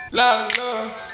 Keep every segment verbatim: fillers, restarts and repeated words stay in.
Lot of love,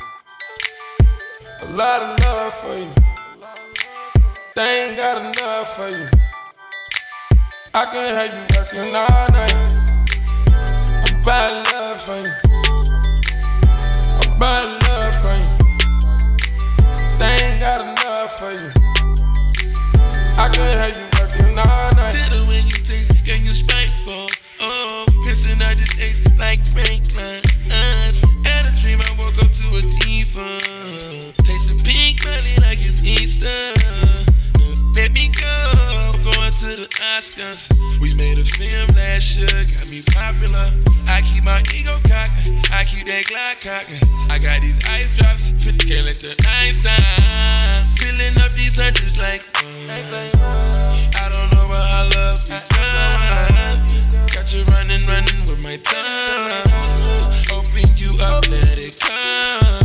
a lot of love for you. They ain't got enough for you. I can have you working all night. I'm buying love for you. I'm buying love for you. They ain't got enough for you. I can have you working all night. Tell her when you taste, girl, you spiteful. Oh, pissing out this ace like Franklin. Uh, had a dream, I woke up to a diva. Tasting pink money like it's Easter. Let me go, I'm going to the Oscars. We made a film last year, got me popular. I keep my ego cocking, I keep that Glock cocking. I got these ice drops, can't let the ice down. Filling up these hundreds like uh, I don't know what I love you. Got you running, running with my tongue. Open you up, let it come.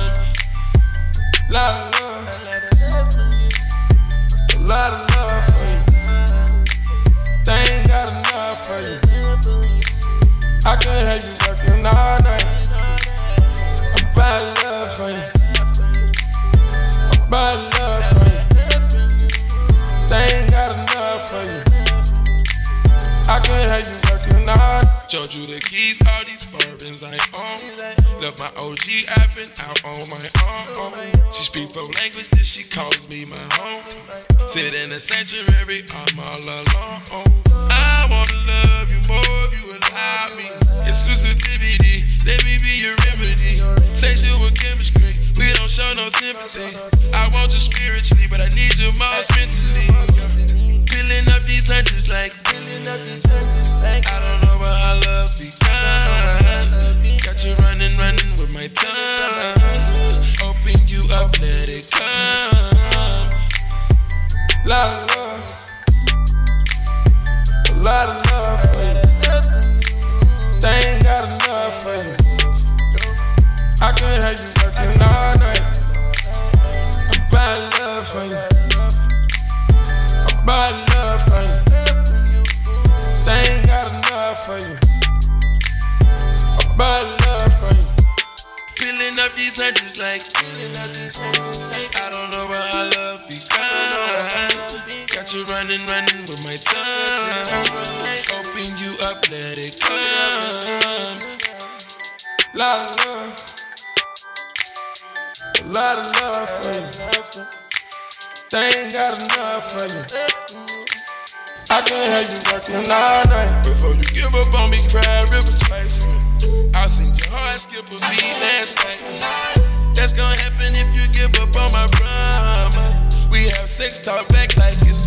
Lot of love, a lot of love for you. They ain't got enough for you. I can have you working all night. I'm buying love for you. I'm buying love for you. They ain't got enough for you. I can have you working all night. Showed you the keys, all these bourbons I own. Left my O G I've been out on my own. She speak four languages, she calls me my home. Sit in the sanctuary, I'm all alone. I wanna love you more if you allow me. Exclusivity, let me be your remedy. Sexual chemistry, we don't show no sympathy. I want you spiritually, but I need you most mentally. Filling up these hundreds like I don't know what I love begun. Got you running, running with my tongue. Open you up, let it come. Lot of love, a lot of love for you. They ain't got enough for you. I can have you working all night. I'm buying love for you. I'm buying love for you. They ain't got enough for you. I'm buying love for you. Filling up these hundreds like I don't know what I love begun. Got you running, running with my tongue. Open you up, let it come. Lot of love, a lot of love for you. They ain't got enough for you. I can have you working all night. Before you give up on me, cry river twice. I seen your heart skip a beat last night. That's gonna happen if you give up on my promise. We have sex, talk back like it's